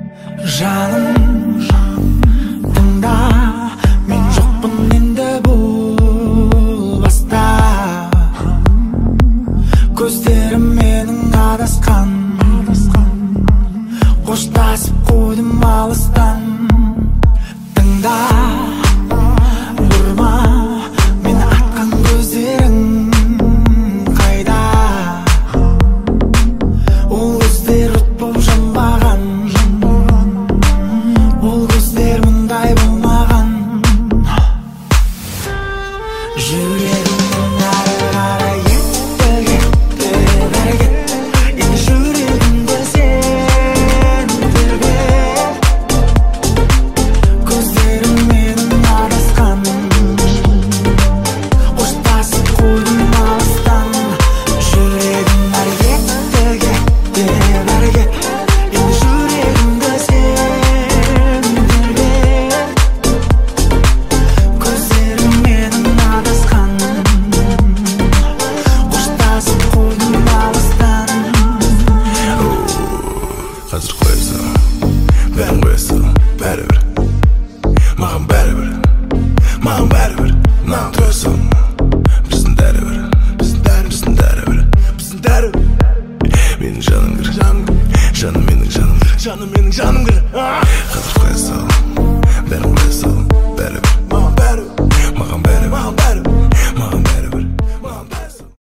Жаным, тыңда, мен жоқпын енді бұл баста. Көздерім менің адасқан, қоштасып қойдым алыстан. Тыңда, бұрма, мені атқан көздерің қайда? Ол көздер от болып жанбаған, ол көздер мұндай болмаған. Жүрегімнің ары қарай кетті, кетті, бәрі кетті. Енді жүрегімді сен тербет. Көздерім менің адасқан, қоштасып қойдым алыстан. Жүрегім ары кетті, кетті, бәрі кетті. Енді жүрегімді сен тербет. Көздерім менің адасқан, қоштасып қойдым алыстан. Қазір қойса, бәрін қойса, бәрібір. Маған бәрібір, маған бәрібір. Маған тойсын, біздің дәрібір, біздің дәрібір, біздің дәрібір. Менің жаным кір, жаным менің жаным кір, жаным менің жаным кір. Қазір қойса, бәрін қойса, бәрібір. Маған бәрібір, маған бәрібір, маған бәрібір.